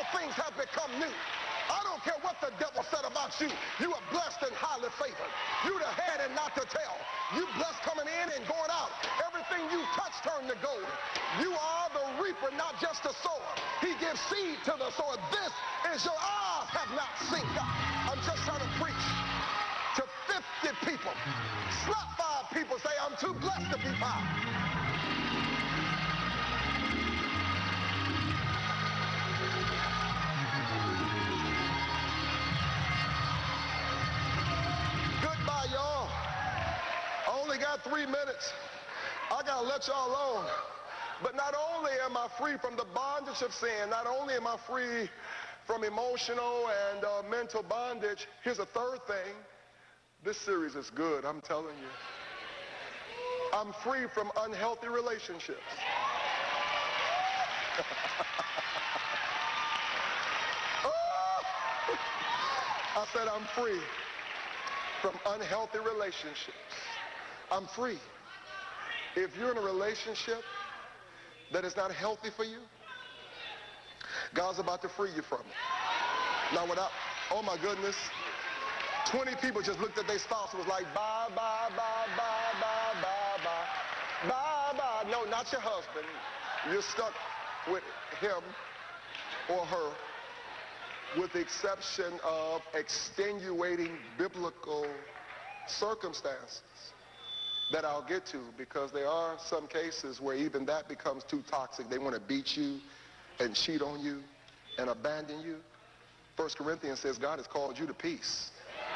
things have become new. I don't care what the devil said about you. You are blessed and highly favored. You the head and not the tail. You blessed coming in and going out. Everything you touch turned to gold. You are the reaper, not just the sower. He gives seed to the sower. This is your eyes have not seen. I'm just trying to preach to 50 people. Slap 5 people, say, I'm too blessed to be 5. Goodbye, y'all. I only got 3 minutes. I gotta let y'all alone. But not only am I free from the bondage of sin, not only am I free from emotional and mental bondage, here's a third thing. This series is good, I'm telling you. I'm free from unhealthy relationships. I said I'm free from unhealthy relationships. I'm free. If you're in a relationship that is not healthy for you, God's about to free you from it. Now without, oh my goodness, 20 people just looked at their spouse and was like, bye, bye, bye, bye, bye, bye, bye, bye, bye. No, not your husband. You're stuck with him or her, with the exception of extenuating biblical circumstances that I'll get to, because there are some cases where even that becomes too toxic. They want to beat you and cheat on you and abandon you. 1 Corinthians says God has called you to peace.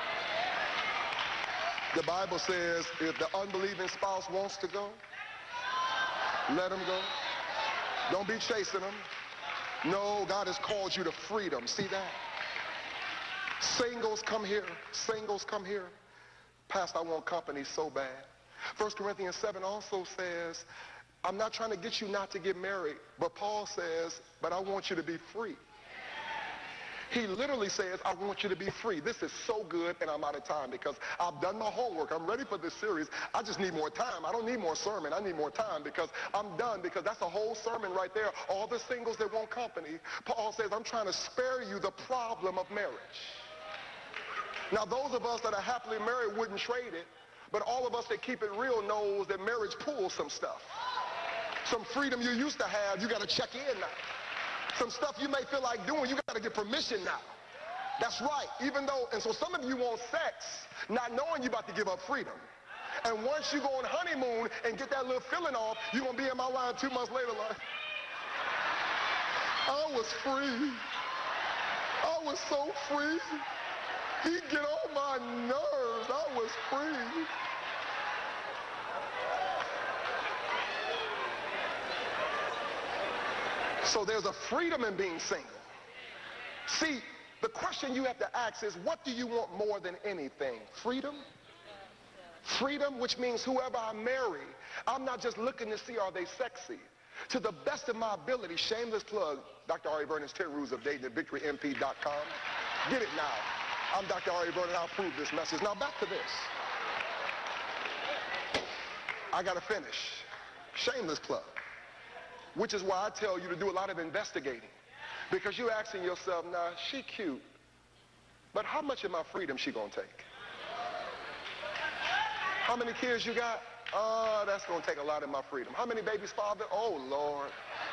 The Bible says if the unbelieving spouse wants to go, let him go. Don't be chasing them. No, God has called you to freedom. See that? Singles, come here. Singles, come here. Pastor, I want company so bad. 1 Corinthians 7 also says, I'm not trying to get you not to get married, but Paul says, but I want you to be free. He literally says, I want you to be free. This is so good, and I'm out of time because I've done my homework. I'm ready for this series. I just need more time. I don't need more sermon. I need more time because I'm done, because that's a whole sermon right there. All the singles that want company. Paul says, I'm trying to spare you the problem of marriage. Now, those of us that are happily married wouldn't trade it, but all of us that keep it real knows that marriage pulls some stuff. Some freedom you used to have, you got to check in now. Some stuff you may feel like doing, you got to get permission now. That's right. Even though, and so some of you want sex, not knowing you about to give up freedom. And once you go on honeymoon and get that little feeling off, you're going to be in my line 2 months later like, I was free. I was so free. He'd get on my nerves. I was free. So there's a freedom in being single. See, the question you have to ask is, what do you want more than anything? Freedom? Freedom, which means whoever I marry, I'm not just looking to see are they sexy. To the best of my ability, shameless plug, Dr. Ari Vernon's 10 Rules of Dating at victorymp.com. Get it now. I'm Dr. Ari Vernon. I'll prove this message. Now back to this. I got to finish. Shameless plug. Which is why I tell you to do a lot of investigating. Because you're asking yourself, now, she cute, but how much of my freedom she gonna take? How many kids you got? Oh, that's gonna take a lot of my freedom. How many babies father? Oh, Lord.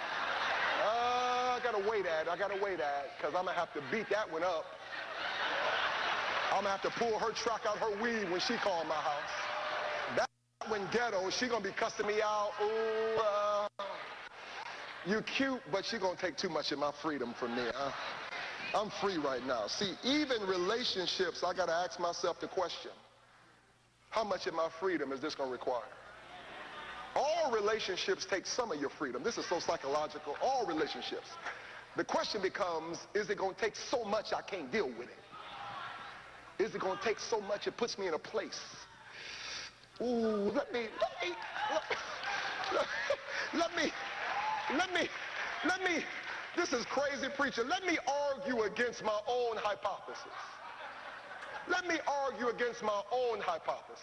I gotta wait at it, because I'm gonna have to beat that one up. I'm gonna have to pull her truck out her weed when she call my house. That one ghetto, she gonna be cussing me out. Ooh, you cute, but she gonna take too much of my freedom from me. I'm free right now. See, even relationships, I gotta ask myself the question, how much of my freedom is this gonna require? All relationships take some of your freedom. This is so psychological. All relationships. The question becomes, is it gonna take so much I can't deal with it? Is it gonna take so much it puts me in a place? Ooh, let me, this is crazy preacher. Let me argue against my own hypothesis. Let me argue against my own hypothesis.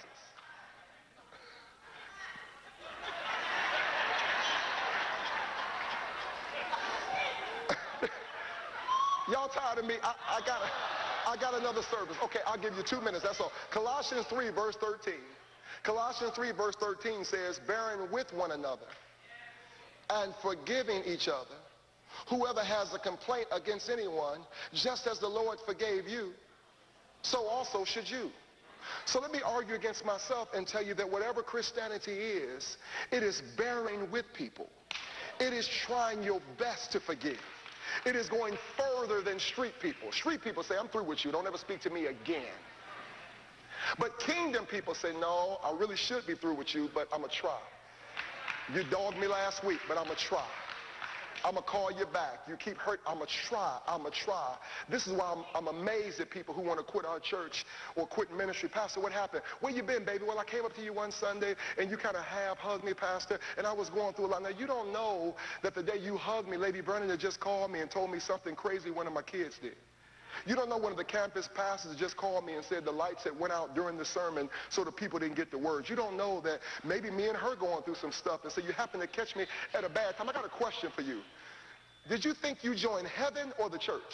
Y'all tired of me? I got another service. Okay, I'll give you 2 minutes. That's all. Colossians 3, verse 13. Colossians 3, verse 13 says, bearing with one another and forgiving each other. Whoever has a complaint against anyone, just as the Lord forgave you, so also should you. So let me argue against myself and tell you that whatever Christianity is, it is bearing with people. It is trying your best to forgive. It is going further than street people. Street people say, I'm through with you. Don't ever speak to me again. But kingdom people say, no, I really should be through with you, but I'm going to try. You dogged me last week, but I'm going to try. I'm going to call you back. You keep hurting. I'm going to try. I'm going to try. This is why I'm amazed at people who want to quit our church or quit ministry. Pastor, what happened? Where you been, baby? Well, I came up to you one Sunday, and you kind of half hugged me, Pastor, and I was going through a lot. Now, you don't know that the day you hugged me, Lady Bernadette just called me and told me something crazy one of my kids did. You don't know one of the campus pastors just called me and said the lights had went out during the sermon so the people didn't get the words. You don't know that maybe me and her going through some stuff, and so you happen to catch me at a bad time. I got a question for you. Did you think you joined heaven or the church?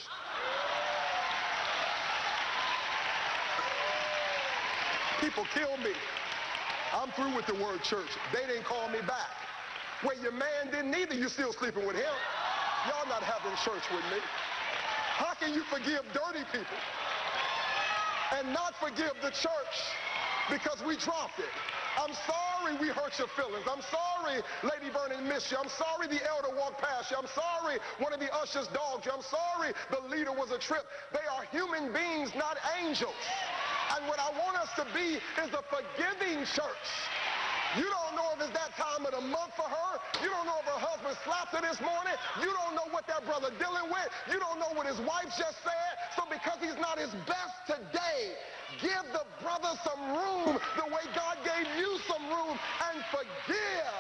People kill me. I'm through with the word church. They didn't call me back. Well, your man didn't either. You still sleeping with him. Y'all not having church with me. How can you forgive dirty people and not forgive the church because we dropped it? I'm sorry we hurt your feelings. I'm sorry Lady Vernon missed you. I'm sorry the elder walked past you. I'm sorry one of the ushers dogged you. I'm sorry the leader was a trip. They are human beings, not angels. And what I want us to be is a forgiving church. You don't know if it's that time of the month for her. You don't know if her husband slapped her this morning. You don't know what that brother dealing with. You don't know what his wife just said. So because he's not his best today, give the brother some room the way God gave you some room and forgive.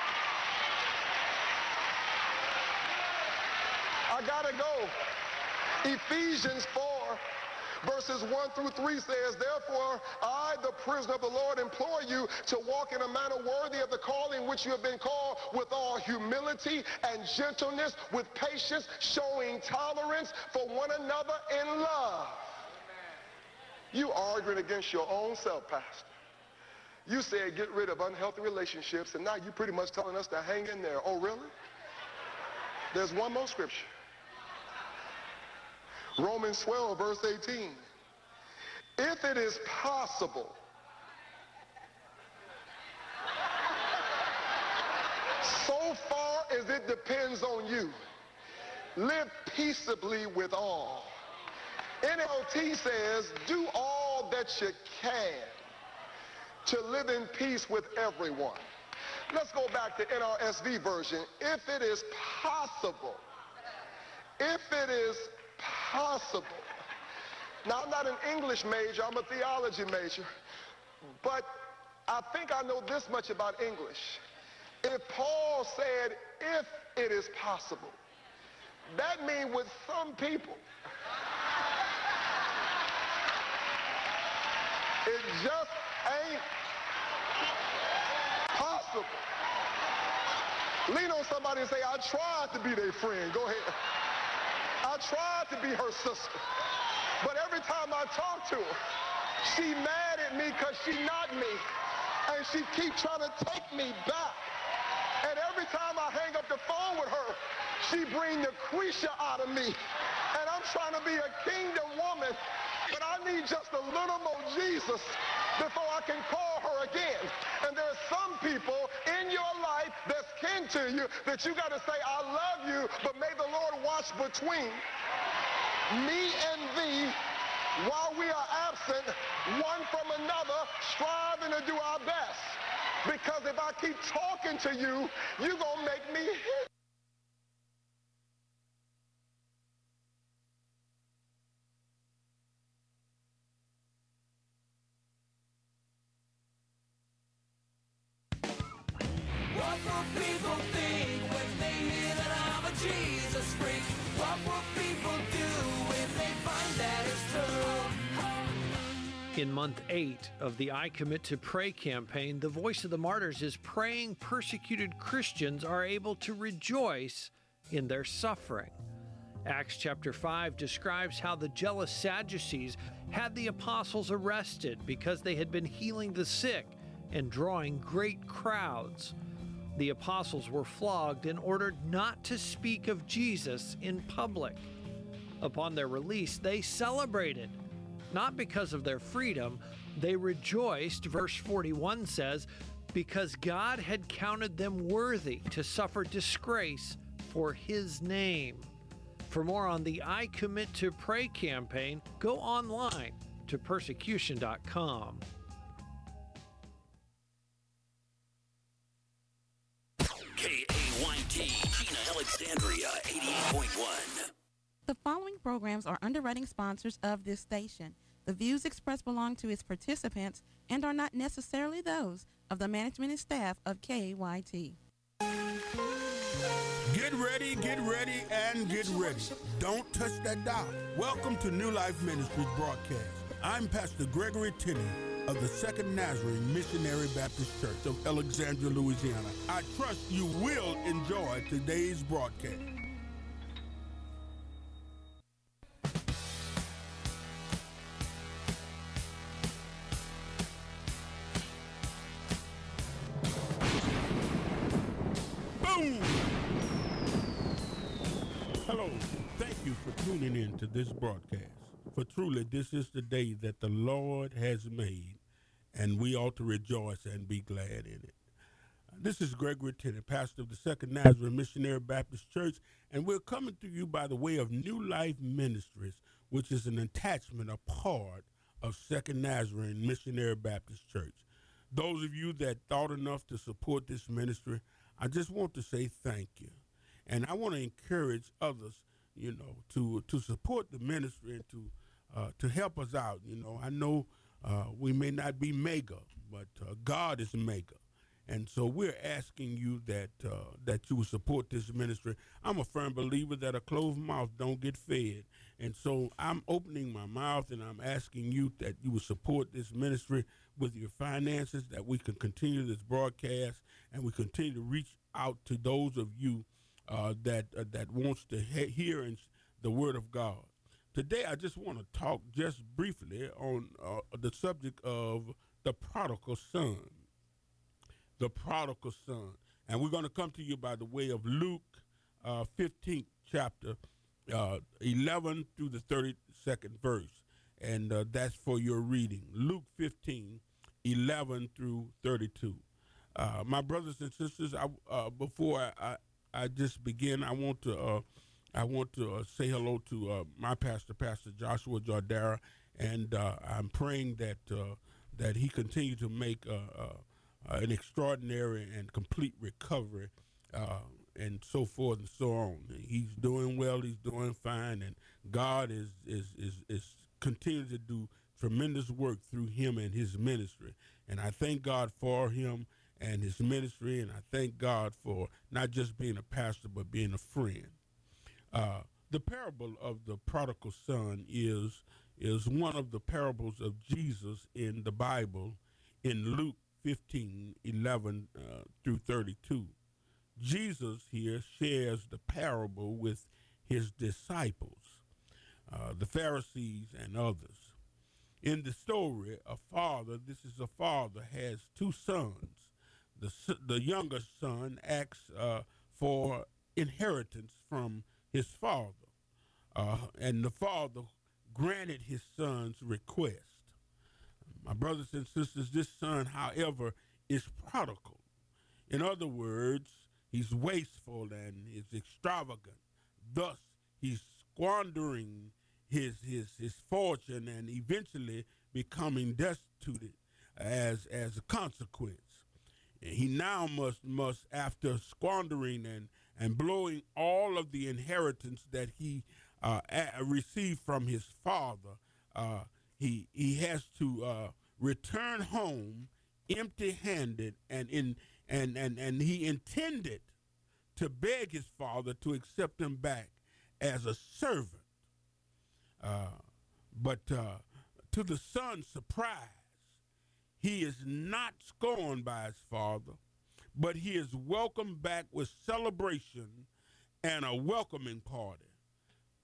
I gotta go. Ephesians 4. Verses 1 through 3 says, therefore, I, the prisoner of the Lord, implore you to walk in a manner worthy of the calling which you have been called, with all humility and gentleness, with patience, showing tolerance for one another in love. You arguing against your own self, Pastor. You said get rid of unhealthy relationships, and now you're pretty much telling us to hang in there. Oh, really? There's one more scripture. Romans 12, verse 18. If it is possible, so far as it depends on you, live peaceably with all. NLT says, do all that you can to live in peace with everyone. Let's go back to NRSV version. If it is possible, if it is possible. Now, I'm not an English major, I'm a theology major, but I think I know this much about English. If Paul said, if it is possible, that means with some people, it just ain't possible. Lean on somebody and say, I tried to be their friend. Go ahead. I tried to be her sister. But every time I talk to her, she mad at me because she not me. And she keep trying to take me back. And every time I hang up the phone with her, she bring the Lucretia out of me. And I'm trying to be a kingdom woman, but I need just a little more Jesus before I can call her again. And there's some people in your life that's kin to you that you got to say, I love you, but may the Lord watch between me and thee while we are absent one from another, striving to do our best. Because if I keep talking to you, you're going to make me hit. What will people think when they hear that I'm a Jesus freak? What will people do when they find that it's true? In month 8 of the I Commit to Pray campaign, the Voice of the Martyrs is praying persecuted Christians are able to rejoice in their suffering. Acts chapter 5 describes how the jealous Sadducees had the apostles arrested because they had been healing the sick and drawing great crowds. The apostles were flogged and ordered not to speak of Jesus in public. Upon their release, they celebrated, not because of their freedom, they rejoiced, verse 41 says, because God had counted them worthy to suffer disgrace for His name. For more on the I Commit to Pray campaign, go online to persecution.com. KAYT, Gina Alexandria, 88.1. The following programs are underwriting sponsors of this station. The views expressed belong to its participants and are not necessarily those of the management and staff of KAYT. Get ready, and get ready. Don't touch that dial. Welcome to New Life Ministries broadcast. I'm Pastor Gregory Tenney of the Second Nazarene Missionary Baptist Church of Alexandria, Louisiana. I trust you will enjoy today's broadcast. Boom! Hello, thank you for tuning in to this broadcast. For truly, this is the day that the Lord has made, and we ought to rejoice and be glad in it. This is Gregory Tenney, pastor of the Second Nazarene Missionary Baptist Church, and we're coming to you by the way of New Life Ministries, which is an attachment, a part of Second Nazarene Missionary Baptist Church. Those of you that thought enough to support this ministry, I just want to say thank you. And I want to encourage others, to support the ministry and to help us out. I know we may not be mega, but God is mega. And so we're asking you that you will support this ministry. I'm a firm believer that a closed mouth don't get fed. And so I'm opening my mouth and I'm asking you that you will support this ministry with your finances, that we can continue this broadcast and we continue to reach out to those of you that wants to hear the word of God. Today, I just want to talk just briefly on the subject of the prodigal son. The prodigal son. And we're going to come to you by the way of Luke 15th chapter, 11 through the 32nd verse. And that's for your reading. Luke 15, 11 through 32. My brothers and sisters, before I just begin, I want to say hello to my pastor, Pastor Joshua Jardara, and I'm praying that he continue to make an extraordinary and complete recovery, and so forth and so on. He's doing well. He's doing fine, and God is continuing to do tremendous work through him and his ministry. And I thank God for him and his ministry, and I thank God for not just being a pastor, but being a friend. The parable of the prodigal son is one of the parables of Jesus in the Bible in Luke 15, 11 through 32. Jesus here shares the parable with his disciples, the Pharisees and others. In the story, this is a father, has two sons. The younger son asks for inheritance from his father, and the father granted his son's request. My brothers and sisters, this son, however, is prodigal. In other words, he's wasteful and is extravagant. Thus, he's squandering his fortune and eventually becoming destitute as a consequence. He now must after squandering and blowing all of the inheritance that he received from his father, he has to return home empty-handed, and he intended to beg his father to accept him back as a servant. But to the son's surprise, he is not scorned by his father, but he is welcomed back with celebration and a welcoming party.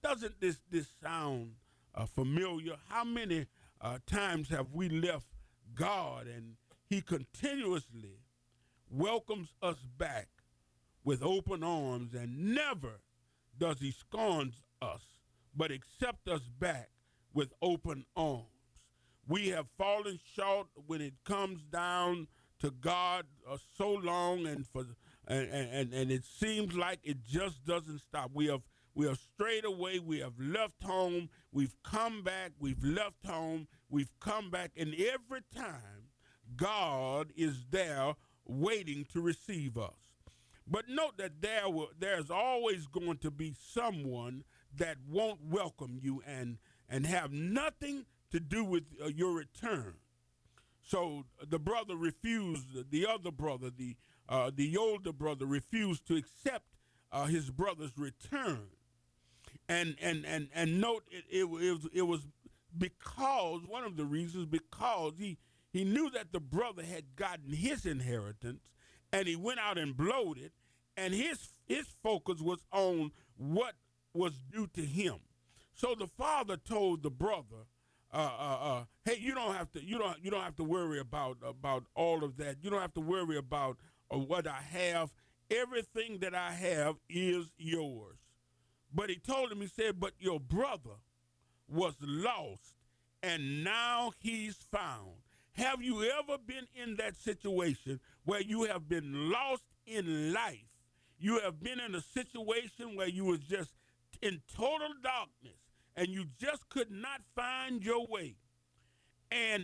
Doesn't this sound familiar? How many times have we left God and he continuously welcomes us back with open arms, and never does he scorn us, but accept us back with open arms. We have fallen short when it comes down to God so long, and it seems like it just doesn't stop. We have strayed away. We have left home. We've come back. We've left home. We've come back, and every time God is there waiting to receive us. But note that there's always going to be someone that won't welcome you and have nothing to do with your return. So the brother refused, the other brother, the older brother refused to accept his brother's return. And note it was because, one of the reasons, because he knew that the brother had gotten his inheritance, and he went out and blowed it, and his focus was on what was due to him. So the father told the brother, hey, you don't have to worry about all of that. You don't have to worry about what I have. Everything that I have is yours. But he told him, he said, but your brother was lost, and now he's found. Have you ever been in that situation where you have been lost in life? You have been in a situation where you was just in total darkness and you just could not find your way. And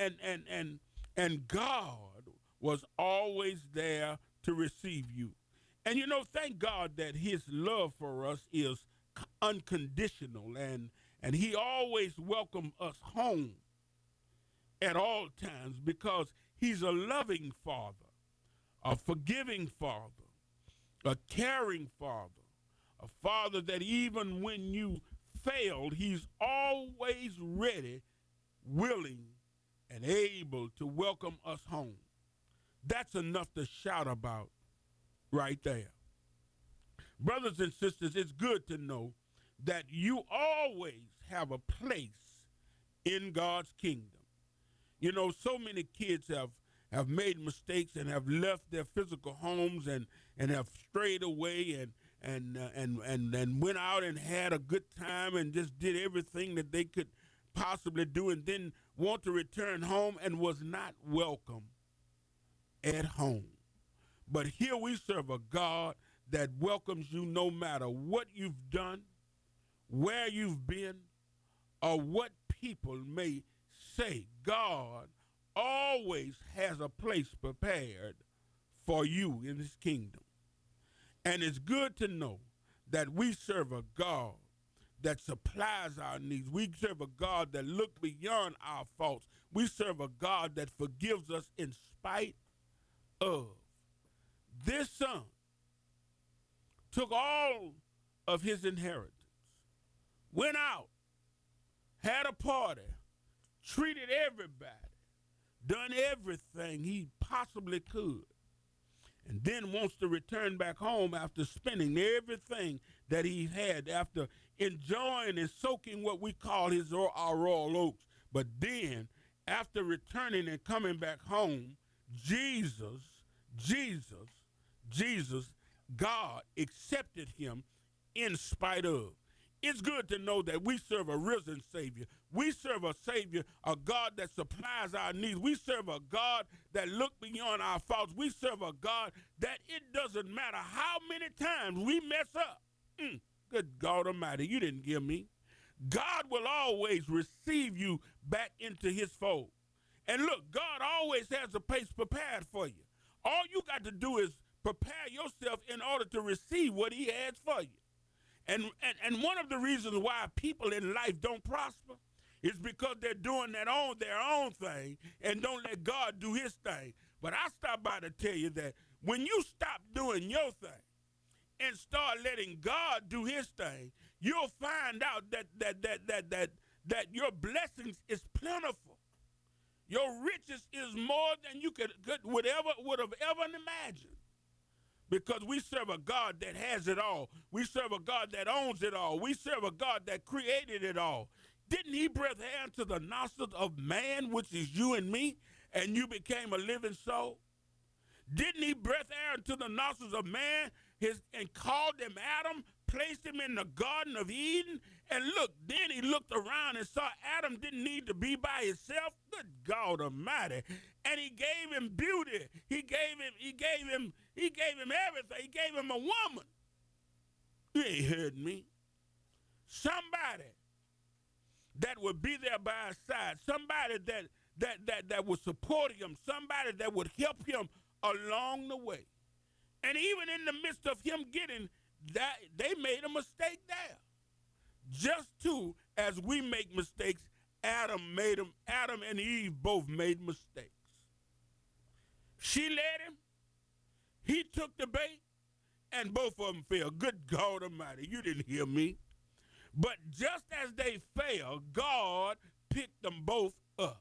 God was always there to receive you. And thank God that his love for us is unconditional, and he always welcomes us home at all times, because he's a loving father, a forgiving father, a caring father, a father that even when you failed, he's always ready, willing, and able to welcome us home. That's enough to shout about right there. Brothers and sisters, it's good to know that you always have a place in God's kingdom. So many kids have made mistakes and have left their physical homes and have strayed away and went out and had a good time and just did everything that they could possibly do, and then want to return home and was not welcome at home. But here we serve a God that welcomes you no matter what you've done, where you've been, or what people may say. God always has a place prepared for you in his kingdom. And it's good to know that we serve a God that supplies our needs. We serve a God that looks beyond our faults. We serve a God that forgives us in spite of. This son took all of his inheritance, went out, had a party, treated everybody, done everything he possibly could, and then wants to return back home after spending everything that he had, after enjoying and soaking what we call our royal oats. But then, after returning and coming back home, Jesus, God accepted him in spite of. It's good to know that we serve a risen Savior. We serve a Savior, a God that supplies our needs. We serve a God that looks beyond our faults. We serve a God that it doesn't matter how many times we mess up. Good God Almighty, you didn't give me. God will always receive you back into his fold. And look, God always has a place prepared for you. All you got to do is prepare yourself in order to receive what he has for you. And one of the reasons why people in life don't prosper is because they're doing their own thing and don't let God do his thing. But I stop by to tell you that when you stop doing your thing and start letting God do his thing, you'll find out that your blessings is plentiful. Your riches is more than you would have ever imagined. Because we serve a God that has it all. We serve a God that owns it all. We serve a God that created it all. Didn't he breathe air into the nostrils of man, which is you and me, and you became a living soul? Didn't he breathe air into the nostrils of man and called him Adam, placed him in the Garden of Eden? And look, then he looked around and saw Adam didn't need to be by himself. Good God Almighty. And he gave him beauty. He gave him everything. He gave him a woman. You ain't heard me. Somebody that would be there by his side. Somebody that would support him. Somebody that would help him along the way. And even in the midst of him getting that, they made a mistake there. Just too, as we make mistakes, Adam and Eve both made mistakes. She led him, he took the bait, and both of them fell. Good God Almighty, you didn't hear me. But just as they fell, God picked them both up.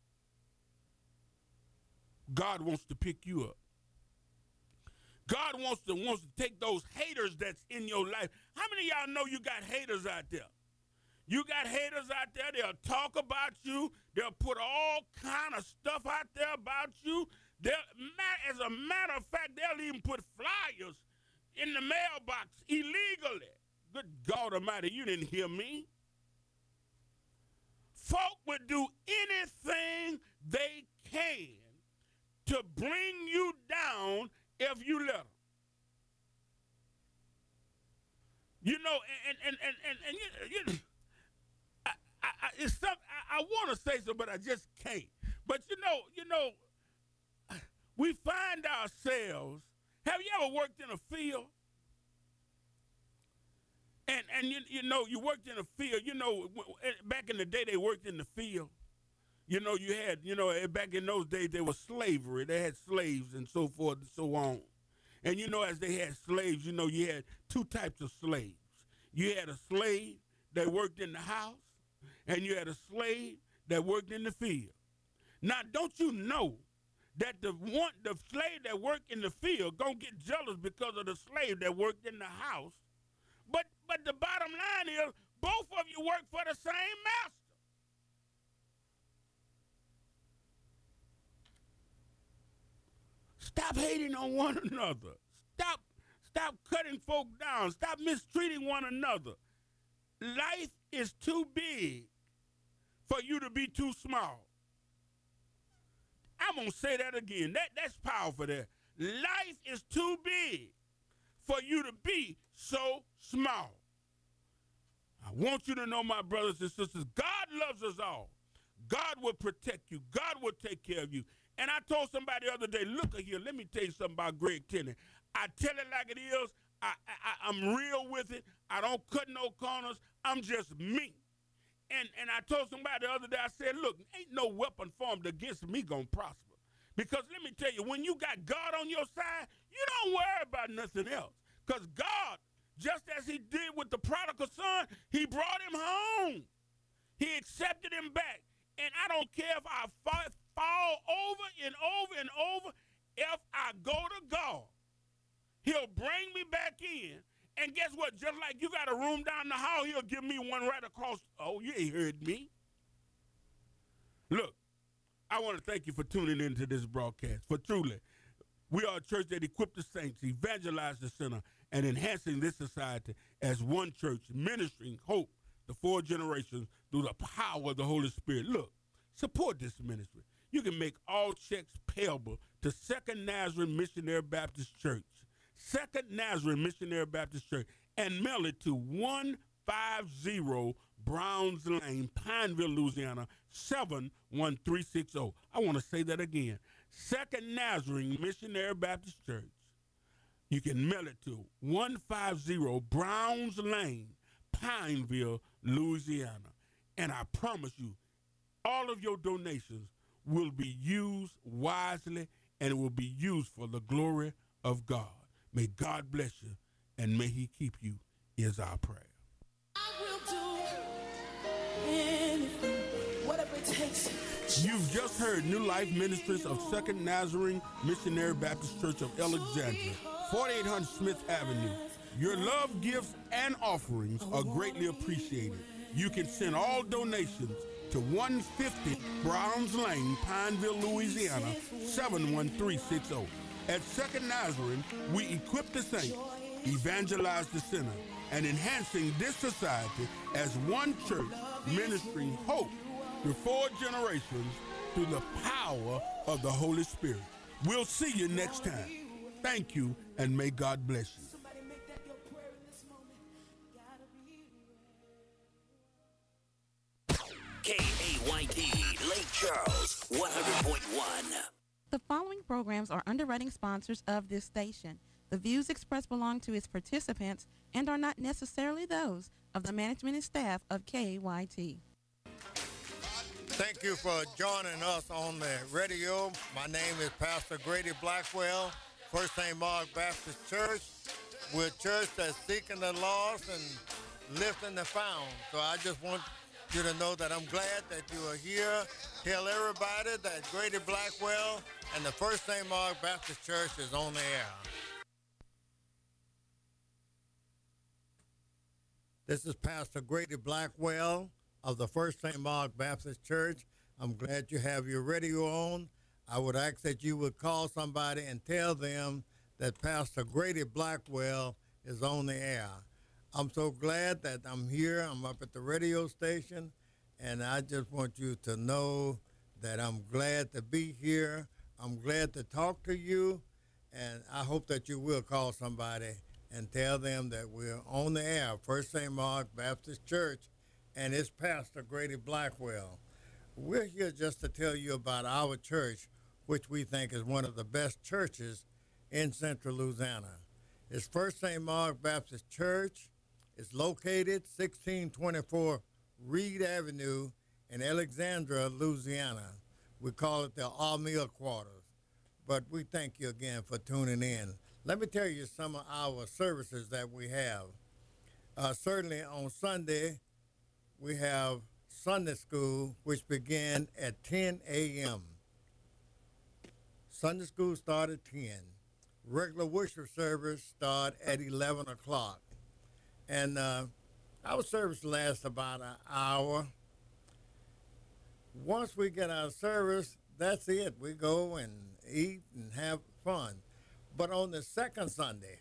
God wants to pick you up. God wants to take those haters that's in your life. How many of y'all know you got haters out there? You got haters out there. They'll talk about you. They'll put all kind of stuff out there about you. As a matter of fact, they'll even put flyers in the mailbox illegally. Good God Almighty, you didn't hear me. Folk would do anything they can to bring you down if you let them. You know, it's something I want to say so, but I just can't. But you know, we find ourselves. Have you ever worked in a field? And you worked in a field. You know, back in the day they worked in the field. You know, you had, back in those days, there was slavery. They had slaves and so forth and so on. And, as they had slaves, you had two types of slaves. You had a slave that worked in the house, and you had a slave that worked in the field. Now, don't you know that the slave that worked in the field gonna get jealous because of the slave that worked in the house? But the bottom line is, both of you work for the same master. Stop hating on one another. Stop cutting folk down. Stop mistreating one another. Life is too big for you to be too small. I'm going to say that again. That's powerful there. Life is too big for you to be so small. I want you to know, my brothers and sisters, God loves us all. God will protect you. God will take care of you. And I told somebody the other day, look at here, let me tell you something about Greg Tenney. I tell it like it is. I'm real with it. I don't cut no corners. I'm just me. And I told somebody the other day, I said, look, ain't no weapon formed against me gonna prosper. Because let me tell you, when you got God on your side, you don't worry about nothing else. Because God, just as he did with the prodigal son, he brought him home. He accepted him back. And I don't care if I fall over and over and over. If I go to God, he'll bring me back in. And guess what? Just like you got a room down the hall, he'll give me one right across. Oh, you ain't heard me. Look, I want to thank you for tuning into this broadcast. For truly, we are a church that equips the saints, evangelize the sinner, and enhancing this society as one church, ministering hope to 4 generations through the power of the Holy Spirit. Look, support this ministry. You can make all checks payable to Second Nazarene Missionary Baptist Church. Second Nazarene Missionary Baptist Church, and mail it to 150 Browns Lane, Pineville, Louisiana, 71360. I want to say that again. Second Nazarene Missionary Baptist Church. You can mail it to 150 Browns Lane, Pineville, Louisiana. And I promise you, all of your donations will be used wisely, and it will be used for the glory of God. May God bless you, and may he keep you, is our prayer. I will do anything, whatever it takes. You've just heard New Life Ministries of Second Nazarene Missionary Baptist Church of Alexandria, 4800 Smith Avenue. Your love gifts and offerings are greatly appreciated. You can send all donations to 150 Browns Lane, Pineville, Louisiana, 71360. At Second Nazarene, we equip the saints, evangelize the sinner, and enhancing this society as one church ministering hope to 4 generations through the power of the Holy Spirit. We'll see you next time. Thank you, and may God bless you. KAYT, Lake Charles, 100.1. The following programs are underwriting sponsors of this station. The views expressed belong to its participants and are not necessarily those of the management and staff of KAYT. Thank you for joining us on the radio. My name is Pastor Grady Blackwell, First St. Mark Baptist Church. We're a church that's seeking the lost and lifting the found. So I just want you to know that I'm glad that you are here. Tell everybody that Grady Blackwell and the First St. Mark Baptist Church is on the air. This is Pastor Grady Blackwell of the First St. Mark Baptist Church. I'm glad you have your radio on. I would ask that you would call somebody and tell them that Pastor Grady Blackwell is on the air. I'm so glad that I'm here. I'm up at the radio station, and I just want you to know that I'm glad to be here. I'm glad to talk to you, and I hope that you will call somebody and tell them that we're on the air, First St. Mark Baptist Church, and it's Pastor Grady Blackwell. We're here just to tell you about our church, which we think is one of the best churches in Central Louisiana. It's First St. Mark Baptist Church. It's located 1624 Reed Avenue in Alexandria, Louisiana. We call it the All-Meal Quarters. But we thank you again for tuning in. Let me tell you some of our services that we have. Certainly on Sunday, we have Sunday school, which began at 10 a.m. Sunday school started at 10. Regular worship service start at 11 o'clock. And our service lasts about an hour. Once we get our service, that's it. We go and eat and have fun. But on the second Sunday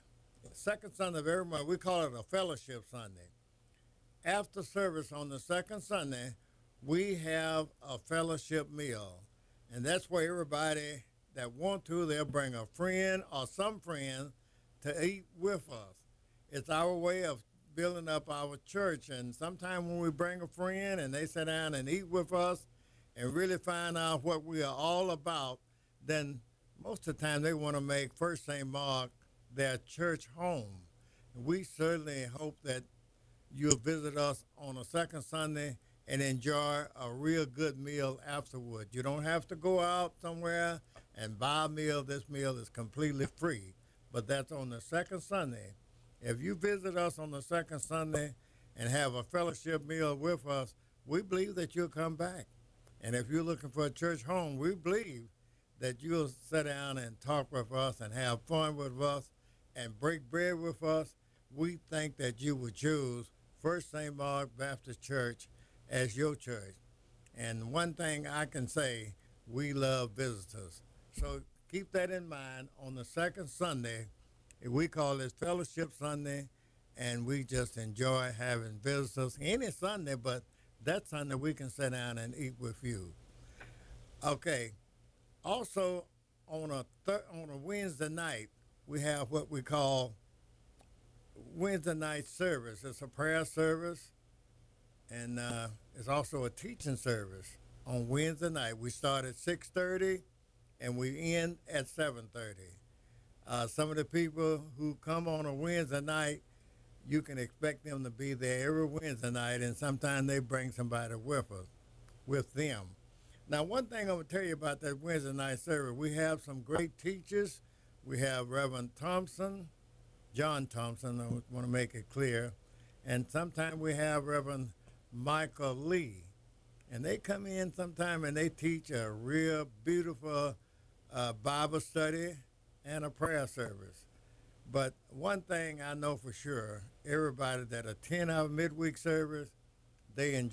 of every month, we call it a fellowship Sunday. After service on the second Sunday, we have a fellowship meal. And that's where everybody that want to, they'll bring a friend or some friends to eat with us. It's our way of building up our church. And sometimes when we bring a friend and they sit down and eat with us and really find out what we are all about, then most of the time they want to make First St. Mark their church home. We certainly hope that you'll visit us on a second Sunday and enjoy a real good meal afterward. You don't have to go out somewhere and buy a meal. This meal is completely free, but that's on the second Sunday. If you visit us on the second Sunday and have a fellowship meal with us, we believe that you'll come back. And if you're looking for a church home, we believe that you'll sit down and talk with us and have fun with us and break bread with us. We think that you would choose First St. Mark Baptist Church as your church. And one thing I can say, we love visitors. So keep that in mind. On the second Sunday, we call this Fellowship Sunday, and we just enjoy having visitors any Sunday, but that Sunday we can sit down and eat with you. Okay. Also, on a Wednesday night, we have what we call Wednesday night service. It's a prayer service, and it's also a teaching service on Wednesday night. We start at 6:30, and we end at 7:30. Some of the people who come on a Wednesday night, you can expect them to be there every Wednesday night, and sometimes they bring somebody with them. Now, one thing I'm going to tell you about that Wednesday night service, we have some great teachers. We have Reverend Thompson, John Thompson, I want to make it clear, and sometimes we have Reverend Michael Lee. And they come in sometime and they teach a real beautiful Bible study and a prayer service. But one thing I know for sure, everybody that attend our midweek service, they enjoy